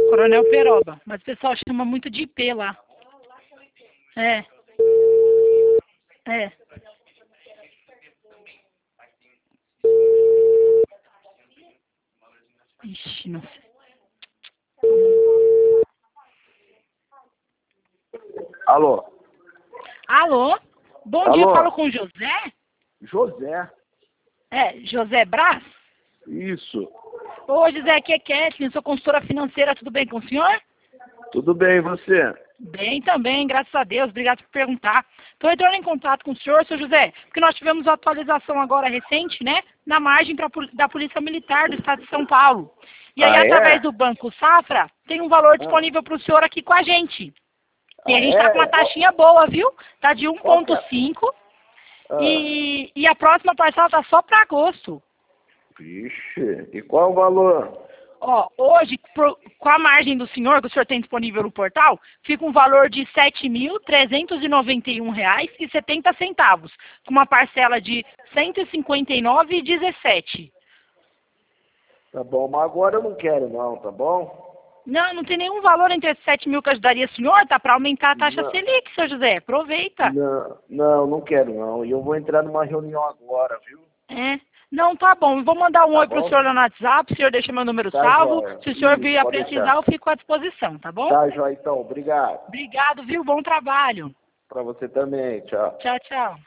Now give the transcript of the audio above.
Coronel Peroba. Mas o pessoal chama muito de IP lá. É. É. Ixi, não sei. Alô? Alô? Bom Alô? dia, falo com o José? José? É, José Brás? Isso. Ô, José, aqui é Kathleen, sou consultora financeira, tudo bem com o senhor? Tudo bem, e você? Bem também, graças a Deus, obrigado por perguntar. Estou entrando em contato com o senhor, seu José, porque nós tivemos uma atualização agora recente, né, na margem da Polícia Militar do Estado de São Paulo. E aí, Ah, através é? do Banco Safra, tem um valor Ah, disponível para o senhor aqui com a gente. E a ah gente está com uma é? taxinha boa, viu? Tá de Qual que é? 1,5 Ah, e a próxima parcela tá só para agosto. vixe, e qual o valor? Ó, hoje, com a margem do senhor, que o senhor tem disponível no portal, fica um valor de R$ 7.391,70, com uma parcela de R$ 159,17. Tá bom, mas agora eu não quero não, tá bom? Não, não tem nenhum valor entre esses 7 mil que ajudaria o senhor, tá? Para aumentar a taxa Não, Selic, seu José. Aproveita. não quero não. E eu vou entrar numa reunião agora, viu? É. Não, tá bom. Eu vou mandar um Tá oi pro senhor bom? lá no WhatsApp, o senhor deixa meu número Tá salvo. jóia. Se o senhor Isso, vir a pode precisar, deixar. eu fico à disposição, tá bom? Tá jóia então, obrigado. Obrigado, viu? Bom trabalho. Pra você também, tchau. Tchau, tchau.